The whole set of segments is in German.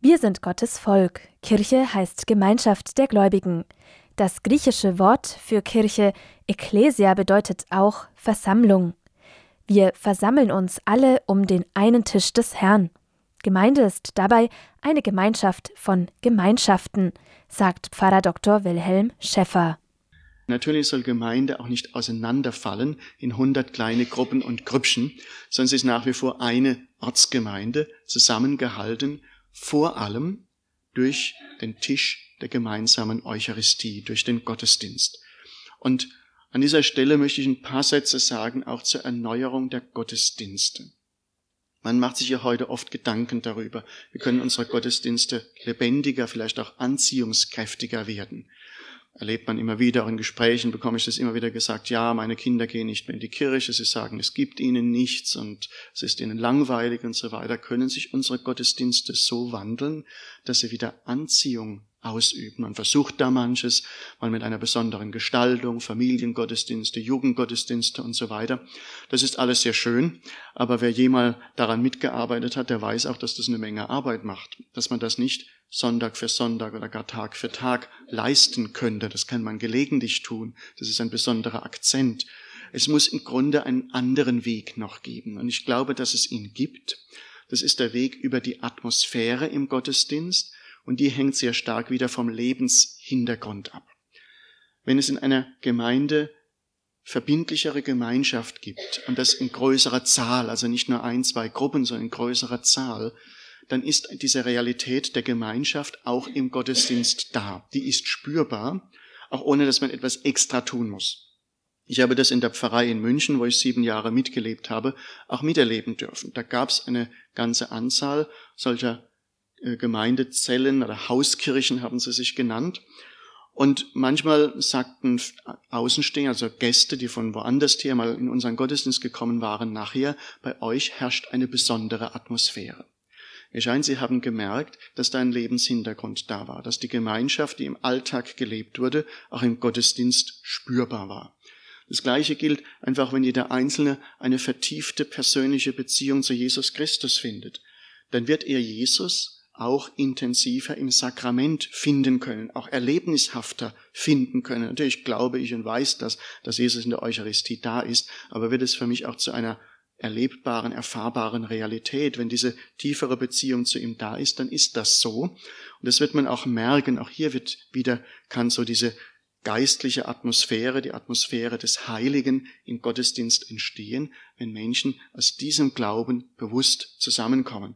Wir sind Gottes Volk. Kirche heißt Gemeinschaft der Gläubigen. Das griechische Wort für Kirche, Ekklesia, bedeutet auch Versammlung. Wir versammeln uns alle um den einen Tisch des Herrn. Gemeinde ist dabei eine Gemeinschaft von Gemeinschaften, sagt Pfarrer Dr. Wilhelm Schäffer. Natürlich soll Gemeinde auch nicht auseinanderfallen in 100 kleine Gruppen und Grüppchen, sondern sie ist nach wie vor eine Ortsgemeinde, zusammengehalten, vor allem durch den Tisch der gemeinsamen Eucharistie, durch den Gottesdienst. Und an dieser Stelle möchte ich ein paar Sätze sagen, auch zur Erneuerung der Gottesdienste. Man macht sich ja heute oft Gedanken darüber, wie können unsere Gottesdienste lebendiger, vielleicht auch anziehungskräftiger werden. Erlebt man immer wieder, auch in Gesprächen bekomme ich das immer wieder gesagt, ja, meine Kinder gehen nicht mehr in die Kirche, sie sagen, es gibt ihnen nichts und es ist ihnen langweilig und so weiter. Können sich unsere Gottesdienste so wandeln, dass sie wieder Anziehung ausüben? Man versucht da manches, mal mit einer besonderen Gestaltung, Familiengottesdienste, Jugendgottesdienste und so weiter. Das ist alles sehr schön, aber wer jemals daran mitgearbeitet hat, der weiß auch, dass das eine Menge Arbeit macht, dass man das nicht Sonntag für Sonntag oder gar Tag für Tag leisten könnte. Das kann man gelegentlich tun. Das ist ein besonderer Akzent. Es muss im Grunde einen anderen Weg noch geben. Und ich glaube, dass es ihn gibt. Das ist der Weg über die Atmosphäre im Gottesdienst. Und die hängt sehr stark wieder vom Lebenshintergrund ab. Wenn es in einer Gemeinde verbindlichere Gemeinschaft gibt und das in größerer Zahl, also nicht nur 1, 2 Gruppen, sondern in größerer Zahl, dann ist diese Realität der Gemeinschaft auch im Gottesdienst da. Die ist spürbar, auch ohne dass man etwas extra tun muss. Ich habe das in der Pfarrei in München, wo ich 7 Jahre mitgelebt habe, auch miterleben dürfen. Da gab es eine ganze Anzahl solcher Gemeindezellen oder Hauskirchen haben sie sich genannt. Und manchmal sagten Außenstehende, also Gäste, die von woanders her mal in unseren Gottesdienst gekommen waren, nachher, bei euch herrscht eine besondere Atmosphäre. Es scheint, sie haben gemerkt, dass da ein Lebenshintergrund da war, dass die Gemeinschaft, die im Alltag gelebt wurde, auch im Gottesdienst spürbar war. Das Gleiche gilt einfach, wenn jeder Einzelne eine vertiefte persönliche Beziehung zu Jesus Christus findet. Dann wird er Jesus auch intensiver im Sakrament finden können, auch erlebnishafter finden können. Natürlich glaube ich und weiß das, dass Jesus in der Eucharistie da ist, aber wird es für mich auch zu einer erlebbaren, erfahrbaren Realität. Wenn diese tiefere Beziehung zu ihm da ist, dann ist das so. Und das wird man auch merken. Auch hier kann so diese geistliche Atmosphäre, die Atmosphäre des Heiligen im Gottesdienst entstehen, wenn Menschen aus diesem Glauben bewusst zusammenkommen.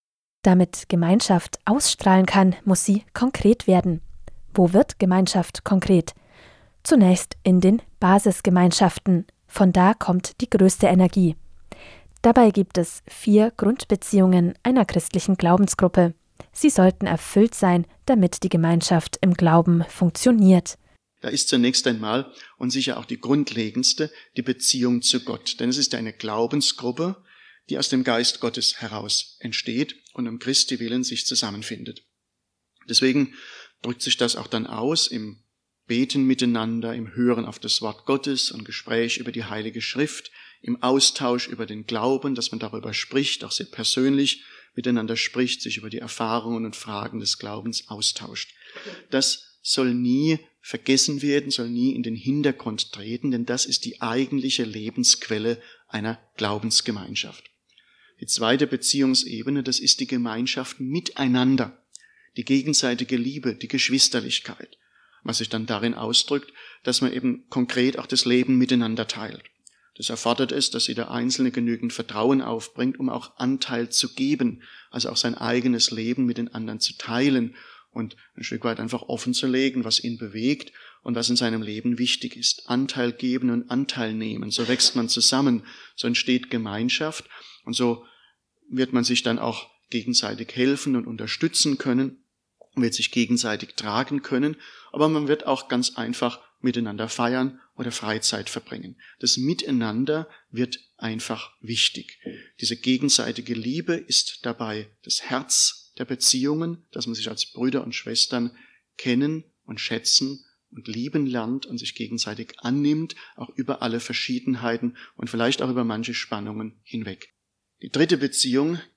Damit Gemeinschaft ausstrahlen kann, muss sie konkret werden. Wo wird Gemeinschaft konkret? Zunächst in den Basisgemeinschaften. Von da kommt die größte Energie. Dabei gibt es 4 Grundbeziehungen einer christlichen Glaubensgruppe. Sie sollten erfüllt sein, damit die Gemeinschaft im Glauben funktioniert. Da ist zunächst einmal und sicher auch die grundlegendste die Beziehung zu Gott. Denn es ist eine Glaubensgruppe, die aus dem Geist Gottes heraus entsteht und um Christi willen sich zusammenfindet. Deswegen drückt sich das auch dann aus im Beten miteinander, im Hören auf das Wort Gottes und Gespräch über die Heilige Schrift, im Austausch über den Glauben, dass man darüber spricht, auch sehr persönlich miteinander spricht, sich über die Erfahrungen und Fragen des Glaubens austauscht. Das soll nie vergessen werden, soll nie in den Hintergrund treten, denn das ist die eigentliche Lebensquelle einer Glaubensgemeinschaft. Die zweite Beziehungsebene, das ist die Gemeinschaft miteinander, die gegenseitige Liebe, die Geschwisterlichkeit, was sich dann darin ausdrückt, dass man eben konkret auch das Leben miteinander teilt. Das erfordert es, dass jeder Einzelne genügend Vertrauen aufbringt, um auch Anteil zu geben, also auch sein eigenes Leben mit den anderen zu teilen und ein Stück weit einfach offen zu legen, was ihn bewegt und was in seinem Leben wichtig ist. Anteil geben und Anteil nehmen, so wächst man zusammen, so entsteht Gemeinschaft und so wird man sich dann auch gegenseitig helfen und unterstützen können, wird sich gegenseitig tragen können, aber man wird auch ganz einfach miteinander feiern oder Freizeit verbringen. Das Miteinander wird einfach wichtig. Diese gegenseitige Liebe ist dabei das Herz der Beziehungen, dass man sich als Brüder und Schwestern kennen und schätzen und lieben lernt und sich gegenseitig annimmt, auch über alle Verschiedenheiten und vielleicht auch über manche Spannungen hinweg. Die dritte Beziehung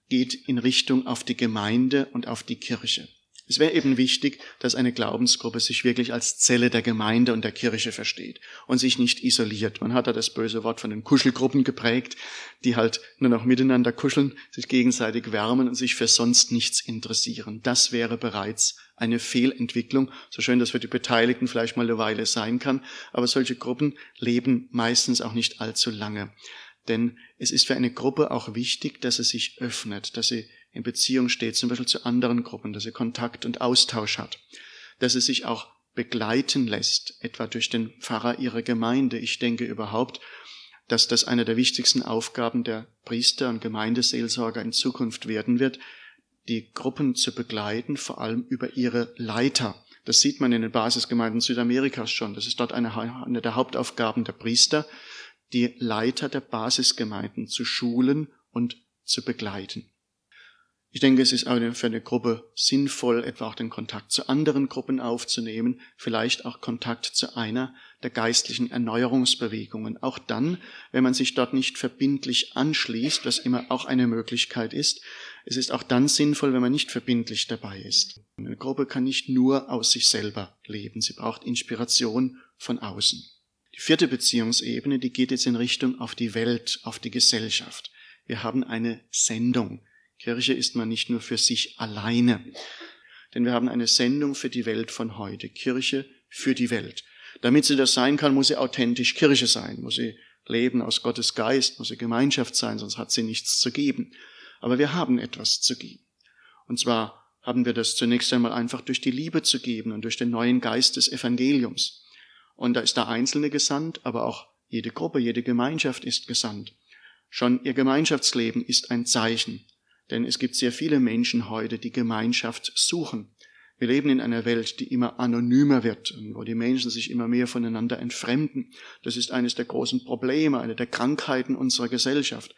geht in Richtung auf die Gemeinde und auf die Kirche. Es wäre eben wichtig, dass eine Glaubensgruppe sich wirklich als Zelle der Gemeinde und der Kirche versteht und sich nicht isoliert. Man hat da das böse Wort von den Kuschelgruppen geprägt, die halt nur noch miteinander kuscheln, sich gegenseitig wärmen und sich für sonst nichts interessieren. Das wäre bereits eine Fehlentwicklung, so schön das für die Beteiligten vielleicht mal eine Weile sein kann, aber solche Gruppen leben meistens auch nicht allzu lange. Denn es ist für eine Gruppe auch wichtig, dass sie sich öffnet, dass sie in Beziehung steht, zum Beispiel zu anderen Gruppen, dass sie Kontakt und Austausch hat, dass sie sich auch begleiten lässt, etwa durch den Pfarrer ihrer Gemeinde. Ich denke überhaupt, dass das eine der wichtigsten Aufgaben der Priester und Gemeindeseelsorger in Zukunft werden wird, die Gruppen zu begleiten, vor allem über ihre Leiter. Das sieht man in den Basisgemeinden Südamerikas schon. Das ist dort eine der Hauptaufgaben der Priester, die Leiter der Basisgemeinden zu schulen und zu begleiten. Ich denke, es ist auch für eine Gruppe sinnvoll, etwa auch den Kontakt zu anderen Gruppen aufzunehmen, vielleicht auch Kontakt zu einer der geistlichen Erneuerungsbewegungen. Auch dann, wenn man sich dort nicht verbindlich anschließt, was immer auch eine Möglichkeit ist. Es ist auch dann sinnvoll, wenn man nicht verbindlich dabei ist. Eine Gruppe kann nicht nur aus sich selber leben, sie braucht Inspiration von außen. Die vierte Beziehungsebene, die geht jetzt in Richtung auf die Welt, auf die Gesellschaft. Wir haben eine Sendung. Kirche ist man nicht nur für sich alleine, denn wir haben eine Sendung für die Welt von heute, Kirche für die Welt. Damit sie das sein kann, muss sie authentisch Kirche sein, muss sie leben aus Gottes Geist, muss sie Gemeinschaft sein, sonst hat sie nichts zu geben. Aber wir haben etwas zu geben. Und zwar haben wir das zunächst einmal einfach durch die Liebe zu geben und durch den neuen Geist des Evangeliums. Und da ist der Einzelne gesandt, aber auch jede Gruppe, jede Gemeinschaft ist gesandt. Schon ihr Gemeinschaftsleben ist ein Zeichen. Denn es gibt sehr viele Menschen heute, die Gemeinschaft suchen. Wir leben in einer Welt, die immer anonymer wird und wo die Menschen sich immer mehr voneinander entfremden. Das ist eines der großen Probleme, eine der Krankheiten unserer Gesellschaft.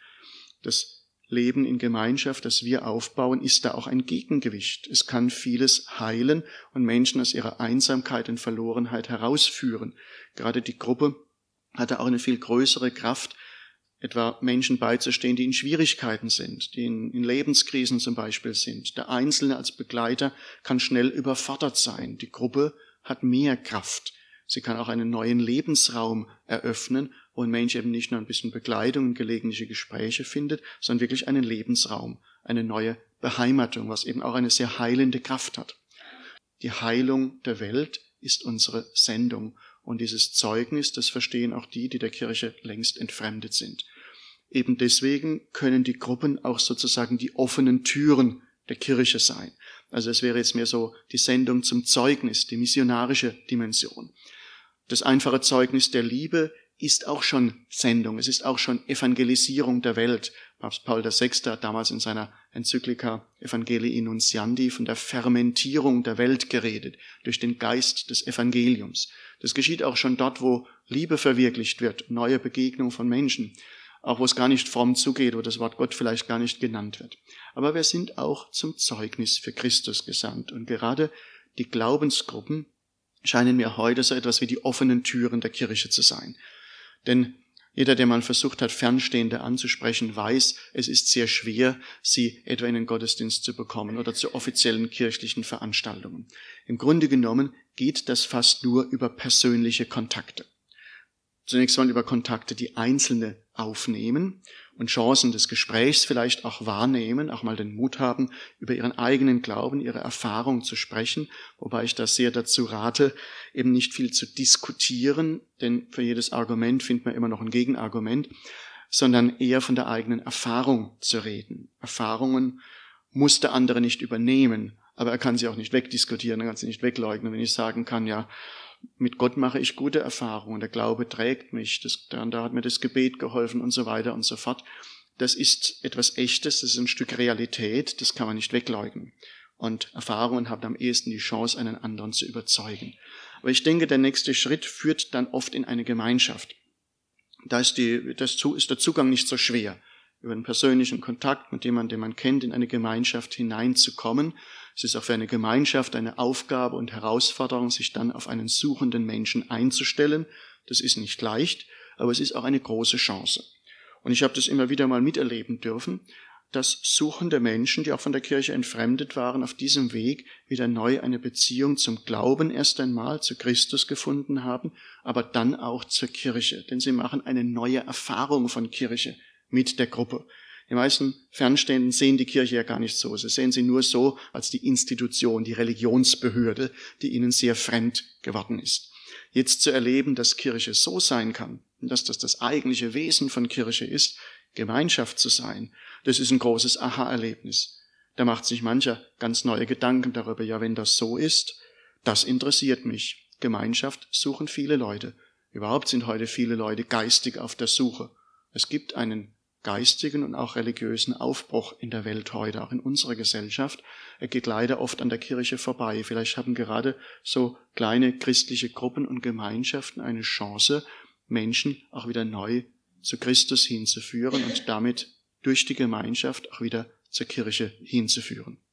Das Leben in Gemeinschaft, das wir aufbauen, ist da auch ein Gegengewicht. Es kann vieles heilen und Menschen aus ihrer Einsamkeit und Verlorenheit herausführen. Gerade die Gruppe hat da auch eine viel größere Kraft, etwa Menschen beizustehen, die in Schwierigkeiten sind, die in Lebenskrisen zum Beispiel sind. Der Einzelne als Begleiter kann schnell überfordert sein. Die Gruppe hat mehr Kraft. Sie kann auch einen neuen Lebensraum eröffnen, wo ein Mensch eben nicht nur ein bisschen Begleitung und gelegentliche Gespräche findet, sondern wirklich einen Lebensraum, eine neue Beheimatung, was eben auch eine sehr heilende Kraft hat. Die Heilung der Welt ist unsere Sendung. Und dieses Zeugnis, das verstehen auch die der Kirche längst entfremdet sind. Eben deswegen können die Gruppen auch sozusagen die offenen Türen der Kirche sein. Also es wäre jetzt mehr so die Sendung zum Zeugnis, die missionarische Dimension. Das einfache Zeugnis der Liebe ist auch schon Sendung, es ist auch schon Evangelisierung der Welt. Papst Paul VI. Hat damals in seiner Enzyklika Evangelii Nuntiandi von der Fermentierung der Welt geredet, durch den Geist des Evangeliums. Das geschieht auch schon dort, wo Liebe verwirklicht wird, neue Begegnung von Menschen, auch wo es gar nicht fromm zugeht, wo das Wort Gott vielleicht gar nicht genannt wird. Aber wir sind auch zum Zeugnis für Christus gesandt. Und gerade die Glaubensgruppen scheinen mir heute so etwas wie die offenen Türen der Kirche zu sein. Denn jeder, der mal versucht hat, Fernstehende anzusprechen, weiß, es ist sehr schwer, sie etwa in den Gottesdienst zu bekommen oder zu offiziellen kirchlichen Veranstaltungen. Im Grunde genommen geht das fast nur über persönliche Kontakte. Zunächst mal über Kontakte, die Einzelne aufnehmen und Chancen des Gesprächs vielleicht auch wahrnehmen, auch mal den Mut haben, über ihren eigenen Glauben, ihre Erfahrung zu sprechen, wobei ich das sehr dazu rate, eben nicht viel zu diskutieren, denn für jedes Argument findet man immer noch ein Gegenargument, sondern eher von der eigenen Erfahrung zu reden. Erfahrungen muss der andere nicht übernehmen, aber er kann sie auch nicht wegdiskutieren, er kann sie nicht wegleugnen, wenn ich sagen kann, ja, mit Gott mache ich gute Erfahrungen, der Glaube trägt mich, da hat mir das Gebet geholfen und so weiter und so fort. Das ist etwas Echtes, das ist ein Stück Realität, das kann man nicht wegleugnen. Und Erfahrungen haben am ehesten die Chance, einen anderen zu überzeugen. Aber ich denke, der nächste Schritt führt dann oft in eine Gemeinschaft. Da ist der Zugang nicht so schwer, über einen persönlichen Kontakt mit jemandem, den man kennt, in eine Gemeinschaft hineinzukommen. Es ist auch für eine Gemeinschaft eine Aufgabe und Herausforderung, sich dann auf einen suchenden Menschen einzustellen. Das ist nicht leicht, aber es ist auch eine große Chance. Und ich habe das immer wieder mal miterleben dürfen, dass suchende Menschen, die auch von der Kirche entfremdet waren, auf diesem Weg wieder neu eine Beziehung zum Glauben erst einmal, zu Christus gefunden haben, aber dann auch zur Kirche. Denn sie machen eine neue Erfahrung von Kirche mit der Gruppe. Die meisten Fernstehenden sehen die Kirche ja gar nicht so. Sie sehen sie nur so als die Institution, die Religionsbehörde, die ihnen sehr fremd geworden ist. Jetzt zu erleben, dass Kirche so sein kann und dass das eigentliche Wesen von Kirche ist, Gemeinschaft zu sein, das ist ein großes Aha-Erlebnis. Da macht sich mancher ganz neue Gedanken darüber, ja, wenn das so ist, das interessiert mich. Gemeinschaft suchen viele Leute. Überhaupt sind heute viele Leute geistig auf der Suche. Es gibt einen geistigen und auch religiösen Aufbruch in der Welt heute, auch in unserer Gesellschaft. Er geht leider oft an der Kirche vorbei. Vielleicht haben gerade so kleine christliche Gruppen und Gemeinschaften eine Chance, Menschen auch wieder neu zu Christus hinzuführen und damit durch die Gemeinschaft auch wieder zur Kirche hinzuführen.